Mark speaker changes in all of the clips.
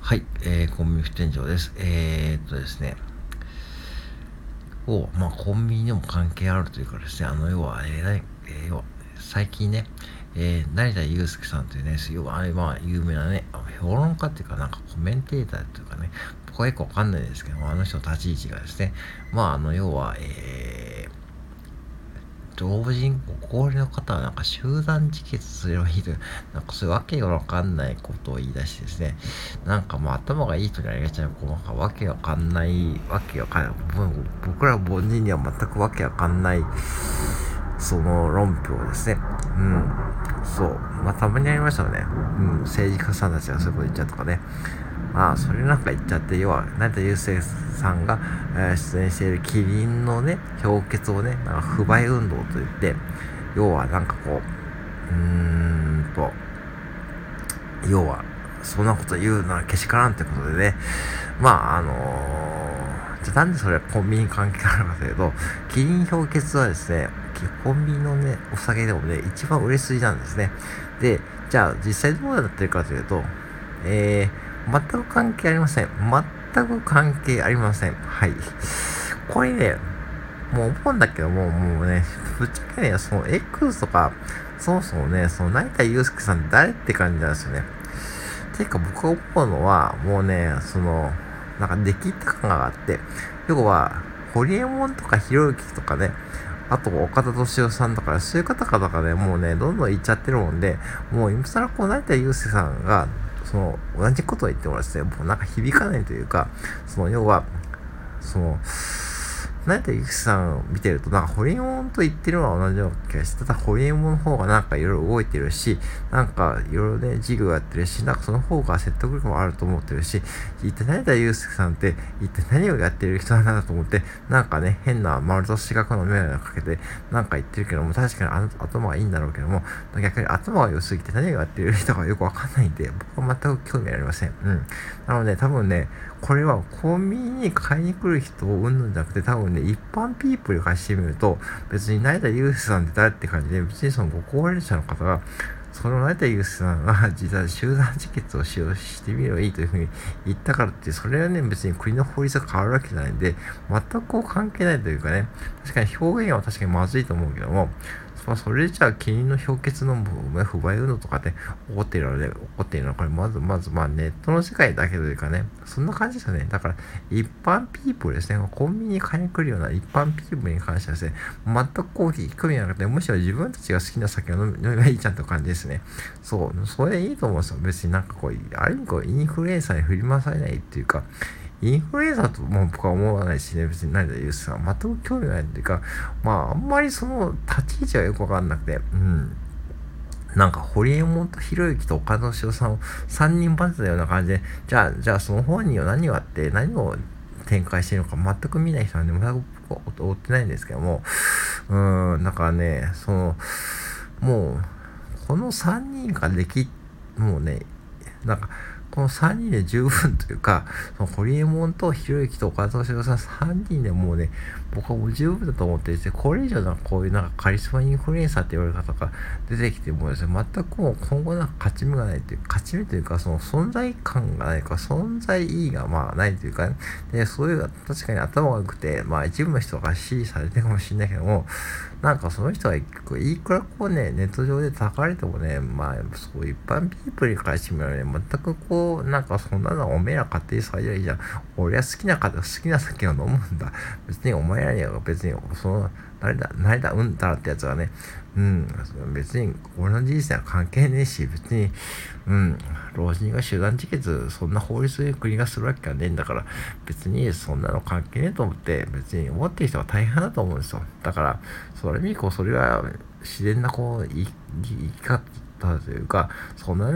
Speaker 1: はい、コンビニ副店長です。ですね、コンビニにも関係あるというかですね、要は、要は、最近ね、成田悠輔さんというね、要は、有名なね、評論家っていうか、なんかコメンテーターというかね、僕はよくわかんないですけども、あの人の立ち位置がですね、要は、老人、ご高齢の方はなんか集団自決すればいいという、なんかそういうわけがわかんないことを言い出してですね、なんか頭がいい人にありがちな、なんかわけわかんない、僕ら凡人には全くわけわかんない、その論拠をですね、そう、たまにありましたよね。政治家さんたちがそういうこと言っちゃうとかね。それなんか言っちゃって、要は、成田悠輔さんが、出演しているキリンのね、氷結をね、なんか不買運動と言って、要はなんかこう、要は、そんなこと言うならけしからんってことでね、じゃあなんでそれはコンビニに関係あるかというと、キリン氷結はですね、コンビニのね、お酒でもね、一番売れ筋なんですね。で、じゃあ実際どうなってるかというと、全く関係ありません。全く関係ありません。はい。これね、もう思うんだけどもうね、ぶっちゃけね、その X とか、そもそもね、その成田悠輔さんって誰って感じなんですよね。ていうか僕が思うのは、もうね、なんか出来った感があって、要は、ホリエモンとかひろゆきとかね、あと岡田敏夫さんとか、そういう方々がね、もうね、どんどん言っちゃってるもんで、もう今更こう、成田悠輔さんが、同じことを言ってもですね、もうなんか響かないというか、要は、その、成田ゆきさん見てると、なんかホリエモンと言ってるのは同じような気がして、ただホリエモンの方がなんかいろいろ動いてるし、なんかいろいろね、事業やってるし、なんかその方が説得力もあると思ってるし、一体成田悠輔さんって一体何をやってる人なんだと思って、なんかね、変な丸と四角の眼鏡をかけて、なんか言ってるけども、確かに頭はいいんだろうけども、逆に頭が良すぎて何をやってる人がよくわかんないんで、僕は全く興味ありません。なので、多分ね、これはコンビニに買いに来る人をうんぬんじゃなくて、多分ね、一般ピープルからしてみると、別に成田悠輔さんって誰って感じで、別にそのご高齢者の方が、その成田悠輔さんが実は集団自決を使用してみればいいというふうに言ったからって、それはね、別に国の法律が変わるわけじゃないんで、全くこう関係ないというかね、確かに表現は確かにまずいと思うけども、それじゃあ、キリンの氷結の不買運動とかで起こっているのは、これまず、ネットの世界だけというかね、そんな感じですよね。だから、一般ピープルですね、コンビニに買いに来るような一般ピープルに関してはですね、全くコーヒー興味なくて、むしろ自分たちが好きな酒を飲めばいいじゃんという感じですね。そう、それでいいと思うんですよ。別になんかある意味インフルエンサーに振り回されないっていうか、インフルエンサーとも僕は思わないしね、別に成田悠輔さんは全く興味ないっていうか、あんまりその立ち位置がよくわかんなくて、なんか、ホリエモンとひろゆきと岡田敏夫さんを三人バズったような感じで、じゃあその本人は何をあって、何を展開しているのか全く見ない人なんで、全く追ってないんですけども、だからね、もう、この三人がもうね、なんか、この3人で十分というか、そのホリエモンとひろゆきと岡田敏夫さん3人でもうね、僕はもう十分だと思っていて、これ以上なんかこういうなんかカリスマインフルエンサーって言われる方が出てきてもですね、全くもう今後なんか勝ち目がないという、勝ち目というか、その存在感がないか、存在意義がないというかね、で、そういう確かに頭が良くて、一部の人が支持されてるかもしれないけども、なんかその人はいくらこうね、ネット上で叩かれてもね、そう一般ピープルに関してみればね、全くなんかそんなのおめえら勝手にされりゃいいじゃん。俺は好きな酒を飲むんだ。別にお前らには別に、誰だ、うんたらってやつはね、別に俺の人生は関係ねえし、別に、老人が集団自決、そんな法律で国がするわけがねえんだから、別にそんなの関係ねえと思って、別に思ってる人は大変だと思うんですよ。だから、それにそれは自然な生き方というか、そんな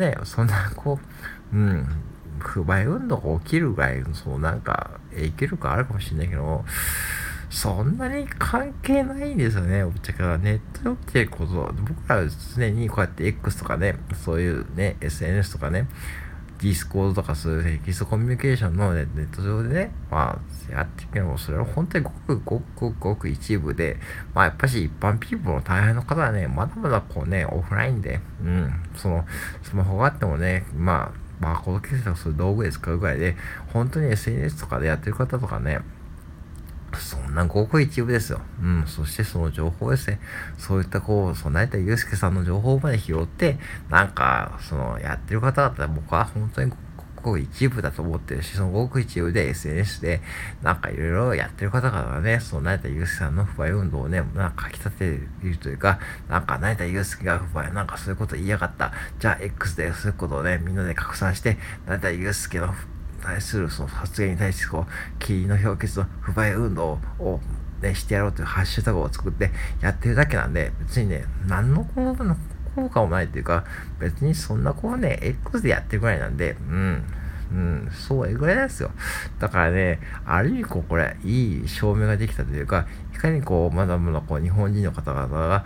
Speaker 1: 不買運動が起きるぐらい、なんか、影響力あるかもしれないけど、そんなに関係ないんですよね、ぶっちゃけ。ネットで起きてること、僕らは常にこうやって X とかね、そういうね、SNS とかね、ディスコードとかそういうテキストコミュニケーションのネット上でね、やってるけども、それは本当にごく一部で、やっぱし一般ピーポーの大半の方はね、まだまだオフラインで、スマホがあってもね、 バーコード決済とかそういう道具で使うぐらいで、本当に SNS とかでやってる方とかね、そんなごく一部ですよ。そしてその情報ですね。そういった成田悠介さんの情報まで拾って、やってる方々は僕は本当にごく一部だと思ってるし、そのごく一部で SNS で、いろいろやってる方々がね、その成田悠介さんの不買運動をね、書き立てているというか、成田悠介が不買、そういうこと言いやがった。じゃあ X でそういうことをね、みんなで拡散して、成田悠介の対するその発言に対して霧の氷結の不買運動をね、してやろうというハッシュタグを作ってやってるだけなんで、別にね、何の効果もないというか、別にそんなX でやってるぐらいなんで、そういうぐらいなんですよ。だからね、ある意味これ、いい証明ができたというか、いかにまだまだ日本人の方々が、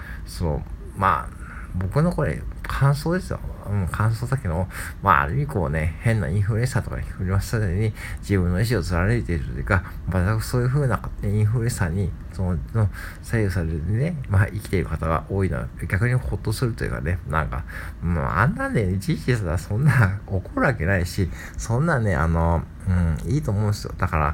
Speaker 1: 僕の感想ですよ。感想だけど、ある意味変なインフルエンサーとかに振り回さずに、自分の意思を貫いているというか、そういう風なインフルエンサーに、左右されるね、生きている方が多いのは、逆にほっとするというかね、あんなんで、いちいちさ、そんな怒るわけないし、そんなんね、いいと思うんですよ。だから、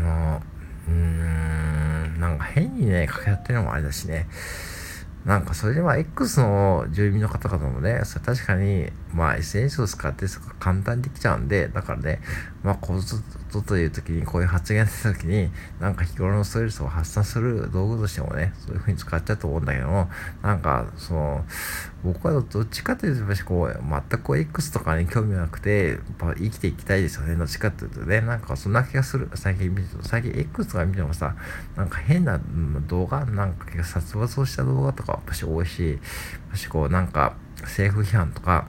Speaker 1: 変にね、掛け合ってるのもあれだしね。それでX の住民の方々もね、確かに、SNS を使って簡単にできちゃうんで、だからね、こうずっという時に、こういう発言が出た時に、日頃のストレスを発散する道具としてもね、そういう風に使っちゃうと思うんだけども、僕はどっちかというと、全くX とかに興味がなくて、やっぱ生きていきたいですよね、どっちかというとね、そんな気がする。最近 X とか見てもさ、変な動画、殺伐をした動画とかやっぱし多いし、政府批判とか、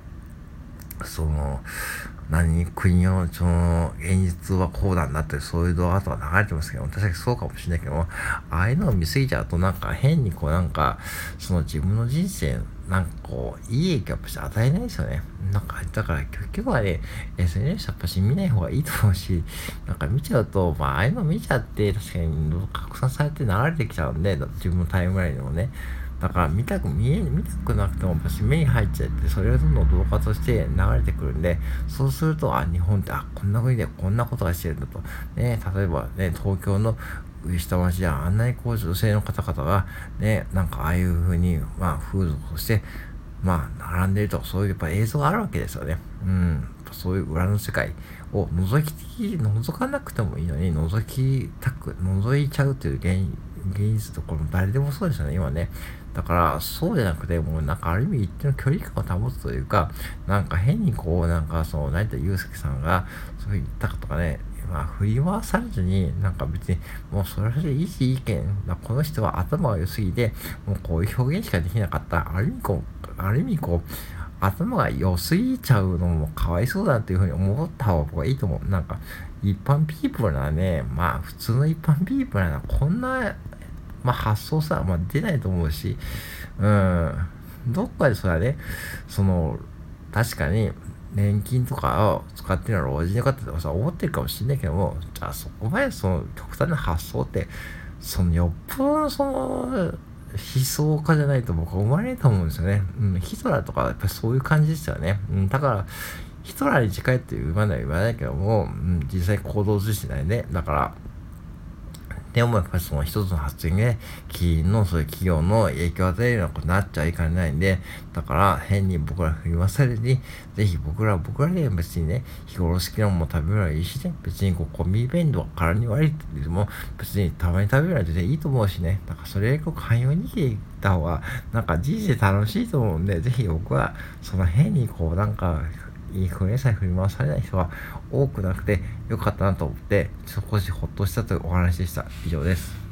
Speaker 1: 国の現実はこうなんだってそういう動画とか流れてますけど、確かにそうかもしれないけども、ああいうのを見すぎちゃうと変に自分の人生、いい影響やっぱし与えないですよね。だから結局はね、SNS やっぱし見ない方がいいと思うし、見ちゃうと、ああいうの見ちゃって、確かに拡散されて流れてきちゃうんで、自分のタイムラインでもね。だから見たくなくても私目に入っちゃって、それがどんどん動画として流れてくるんで、そうすると、日本ってこんな国でこんなことがしてるんだと。ね、例えばね、東京の上下町じゃあんなに女性の方々がね、ああいう風に、風俗として、並んでると、そういうやっぱ映像があるわけですよね。そういう裏の世界を覗かなくてもいいのに、覗いちゃうという現実と誰でもそうですよね、今ね。だから、そうじゃなくて、もうある意味一定の距離感を保つというか、変に成田悠介さんが、そう言ったかとかね、振り回されずに、別に、もうそれでいいし、意見、この人は頭が良すぎて、もうこういう表現しかできなかった。ある意味頭が良すぎちゃうのもかわいそうだっていうふうに思った方がいいと思う。一般ピープルならね、普通の一般ピープルならこんな、発想さ、出ないと思うし、どっかでそれはね、確かに、年金とかを使ってるのは老人の方とかさ、思ってるかもしれないけども、じゃあそこまで極端な発想って、よっぽど悲壮家じゃないと僕は思われないと思うんですよね。ヒトラーとかやっぱりそういう感じですよね。だから、ヒトラーに近いって言わないけども、実際行動図してないね。だから、でもやっぱり一つの発言で、そういう企業の影響を与えるようなことになっちゃいかねないんで、だから変に僕ら振り回されずに、ぜひ僕らで別にね、日頃好きなもの食べるのはいいしね、別にコンビニ弁当は体に悪いって言っても、別にたまに食べるのは全然いいと思うしね、それを寛容に生きていった方が、人生楽しいと思うんで、ぜひ僕は、変にインフルエンサーに振り回されない人が多くなくてよかったなと思って、少しほっとしたというお話でした。以上です。